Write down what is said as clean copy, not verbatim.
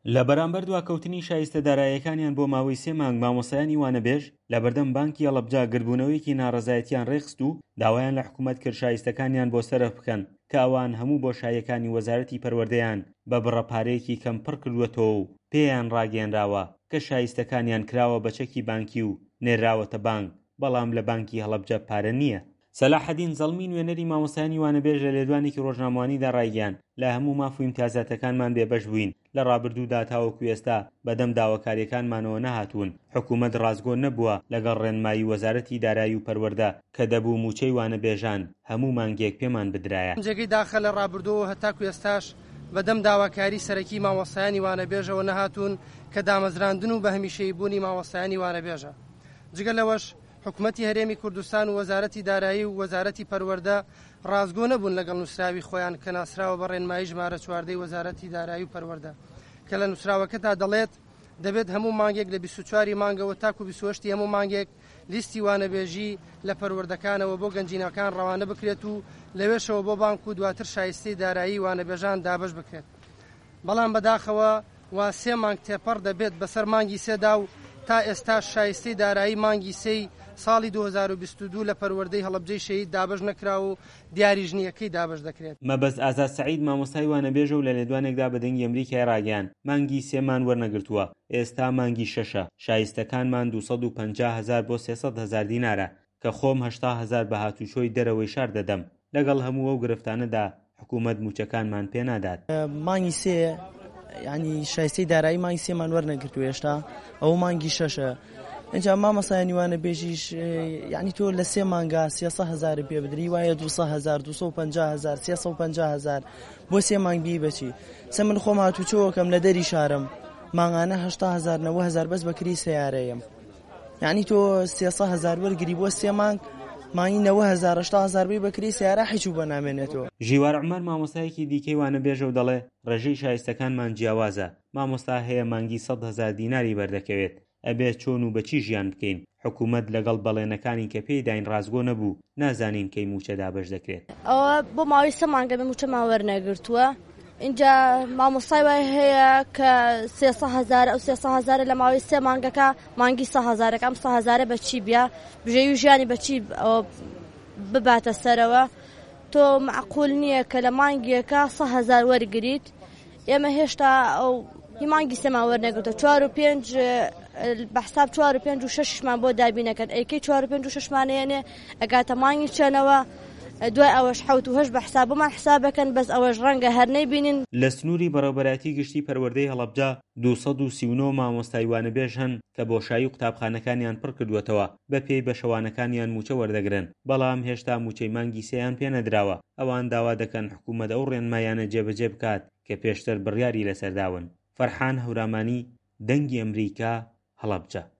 لە بەرامبەر دواکەوتنی شایستەداراییەکانیان بۆ ماوەی 3 مانگ مامۆستایانی وانەبێژ لە بەردەم بانکی هەڵەبجە گربوونەوەیەکی ناڕەزایەتیان ڕێخست و داوایان لە حکوومەت کرد شایستەکانیان بۆ سەرف بکەن کە ئەوان هەموو بۆشاییەکانی وەزارەتی پەروەردەیان بە بڕەپارەیەکی کەم پڕ کردووەتەوە و پێیان ڕاگەیەنراوە کە شایستەکانیان کراوە بە چەکی بانکی و نێراوەتە بانک بەڵام لە بانکی هەڵەبجە پارە نییە. سەلاحەدین زەڵمی نوێنەری مامۆستایانی وانەبێژ لە لێدوانێکی ڕۆژنامەوانیدا ڕایگەیاند لە هەموو ماف و ئیمتیازاتەکانمان بێبەش بووین لە ڕابردوودا تاوەکو ئێستا بەدەم داواکاریەکانمانەوە نەهاتوون. حکوومەت ڕازگۆ نەبووە لەگەڵ ڕێنمایی وەزارەتی دارایی و پەروەردە کە دەبوو موچەی وانەبێژان هەموو مانگێک پێمان بدرایە. جێگەی داخە لە ڕابردووە هەتاکو ئێستاش بەدەم داواکاری سەرەکی مامۆستایانی وانەبێژەوە نەهاتوون کە دامەزراندن و بە هەمیشەیی بوونی مامۆستایانی وانەبێژە. جگە لەوەش حکوومەتی هەرێمی کوردستان و وەزارەتی دارایی و وەزارەتی پەروەردە ڕازگۆ نەبوون لەگەڵ نووسراوی خۆیان کە ناسراوە بە ڕێنمایی ژمارە 14 وەزارەتی دارایی و پەروەردە کە لە نووسراوەکەدا دەڵێت دەبێت هەموو مانگێک لە 24 مانگەوە تاکو 28 هەموو مانگێک لیستی وانەبێژی لە پەروەردەکانەوە بۆ گەنجینەکان ڕەوانە بکرێت و لەوێشەوە بۆ بانک و دواتر شایستەی دارایی وانەبێژان دابەش بکرێت. بەڵام بەداخەوە وا 3 مانگ تێپەڕ دەبێت بەسەر مانگی 3دا و تا ئێستا شایستەی دارایی مانگی 3 ساڵی 2022 لە پەروەردەی هەڵەبجەی شەهید دابەش نەکرا و دیاریژنیەکەی دابەش دەکرێت. مەبەست ئازاد سەعید مامۆستای وانەبێژە و لە لێدوانێکدا بە دەنگی ئەمریکای ڕاگەیاند مانگی 3 مان وەرنەگرتووە، ئێستا مانگی 6ە، شایستەکانمان 250,000 بۆ 300,000 دینارە کە خۆم 80,000 بە هاتوچۆی دەرەوەی شار دەدەم. لەگەڵ هەموو ئەو گرفتانەدا حکوومەت موچەکانمان پێ نادات. مانگی 3 یعنی شایستەی دارایی مانگی 3 مان وەرنەگرتووە هێشتا ئەو مانگی 6ە. اینجا مامۆستایانی وانەبێژیش یعنی تۆ لە 3 مانگا 300,000 پێ بدری وایە 200,000 250,000 350,000 بۆ 3 مانگ بی بەچی سە من خۆم هاتوچۆوەکەم لە دەری شارم مانگانە 80,000 90,000 بەس بەکری سیارەیەم. یعنی تۆ 300,000 وەرگری بۆ 3 مانگ مانگی 90,000 80,000 بی بەکری سیارە هیچ و بەنامێنێتەوە. ژیوار عومەر مامۆستایەکی دیکەی وانەبێژە و دەڵێ ڕێژەی شایستەکانمان جیاوازە، مامۆستا هەیە مانگی 100,000 دیناری بەردەکەوێت، ئەبێت چۆن و بەچی ژیان بکەین. حکوومەت لەگەڵ بەڵێنەکانی کە پێی داین ڕازگۆ نەبوو، نازانین کەی موچە دابەش دەکرێت. ئەوە بۆ ماوەی 3 مانگە بێ موچەمان وەرنەگرتووە. اینجا مامۆستای وای هەیە کە 300,000 ئەو 300,000 لە ماوەی 3 مانگەکە مانگی 100,000 ئەم 100,000 بەچی بیا بژێوی ژیانی بەچی بباتە سەرەوە. تۆ معقول نییە کە لە مانگیەکە 100,000 وەرگریت، ئێمە هێشتا ئەو مانگی 3 مان وەرنەگرتووە 4 و 5 بەحساب 4 و 5 و 6مان بۆ دابینەکەن ئەیکەی 4 و 5 و 6مانەیەنێ ئەگاتە مانگی چەنەوە دوای ئەوەش 7 و 8 بە حسابمان حسابەکەن بەس ئەوەش ڕەنگە هەر نەیبینین. لە سنووری بەڕێوەبەرایەتی گشتی پەروەردەی هەڵەبجە 239 مامۆستای وانەبێژ هەن کە بۆشایی و قوتابخانەکانیان پڕ کردووەتەوە بە پێی بەشەوانەکانیان موچە وەردەگرن، بەڵام هێشتا موچەی مانگی 3یان پێ نەدراوە. ئەوان داوا دەکەن حکوومەت ئەو ڕێنمایانە جێبەجێ بکات کە پێشتر بڕیاری لەسەرداون. فەرحان هەورامانی، دەنگی ئەمریکا، هەڵەبجە.